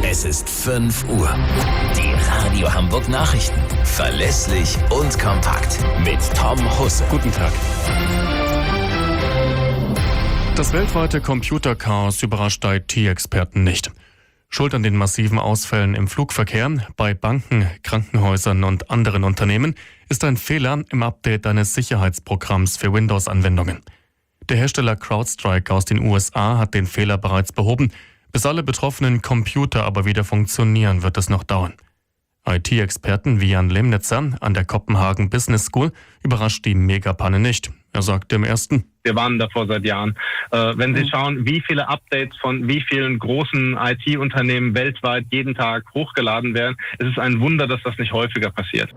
Es ist 5 Uhr. Die Radio Hamburg Nachrichten. Verlässlich und kompakt. Mit Tom Husse. Guten Tag. Das weltweite Computerchaos überrascht IT-Experten nicht. Schuld an den massiven Ausfällen im Flugverkehr, bei Banken, Krankenhäusern und anderen Unternehmen ist ein Fehler im Update eines Sicherheitsprogramms für Windows-Anwendungen. Der Hersteller CrowdStrike aus den USA hat den Fehler bereits behoben. Bis alle betroffenen Computer aber wieder funktionieren, wird es noch dauern. IT-Experten wie Jan Lemnitzer an der Kopenhagen Business School überrascht die Megapanne nicht. Er sagte im ersten: Wir warnen davor seit Jahren. Wenn Sie schauen, wie viele Updates von wie vielen großen IT-Unternehmen weltweit jeden Tag hochgeladen werden, es ist ein Wunder, dass das nicht häufiger passiert.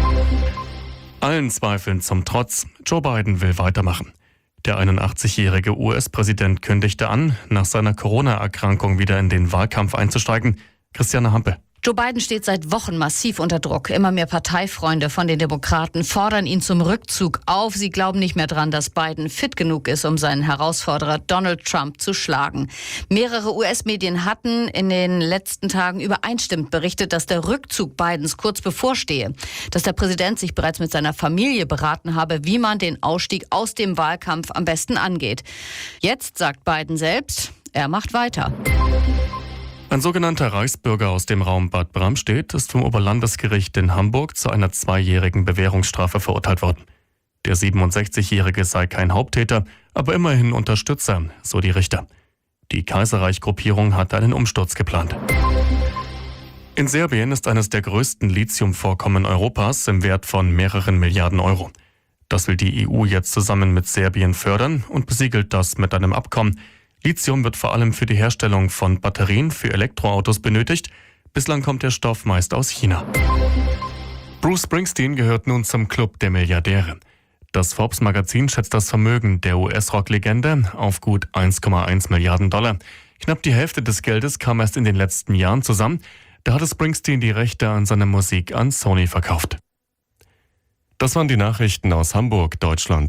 Allen Zweifeln zum Trotz, Joe Biden will weitermachen. Der 81-jährige US-Präsident kündigte an, nach seiner Corona-Erkrankung wieder in den Wahlkampf einzusteigen. Christiane Hampe. Joe Biden steht seit Wochen massiv unter Druck. Immer mehr Parteifreunde von den Demokraten fordern ihn zum Rückzug auf. Sie glauben nicht mehr dran, dass Biden fit genug ist, um seinen Herausforderer Donald Trump zu schlagen. Mehrere US-Medien hatten in den letzten Tagen übereinstimmend berichtet, dass der Rückzug Bidens kurz bevorstehe. Dass der Präsident sich bereits mit seiner Familie beraten habe, wie man den Ausstieg aus dem Wahlkampf am besten angeht. Jetzt sagt Biden selbst, er macht weiter. Ein sogenannter Reichsbürger aus dem Raum Bad Bramstedt ist vom Oberlandesgericht in Hamburg zu einer 2-jährigen Bewährungsstrafe verurteilt worden. Der 67-Jährige sei kein Haupttäter, aber immerhin Unterstützer, so die Richter. Die Kaiserreich-Gruppierung hat einen Umsturz geplant. In Serbien ist eines der größten Lithiumvorkommen Europas im Wert von mehreren Milliarden Euro. Das will die EU jetzt zusammen mit Serbien fördern und besiegelt das mit einem Abkommen. Lithium wird vor allem für die Herstellung von Batterien für Elektroautos benötigt. Bislang kommt der Stoff meist aus China. Bruce Springsteen gehört nun zum Club der Milliardäre. Das Forbes-Magazin schätzt das Vermögen der US-Rock-Legende auf gut 1,1 Milliarden $. Knapp die Hälfte des Geldes kam erst in den letzten Jahren zusammen. Da hatte Springsteen die Rechte an seiner Musik an Sony verkauft. Das waren die Nachrichten aus Hamburg, Deutschland.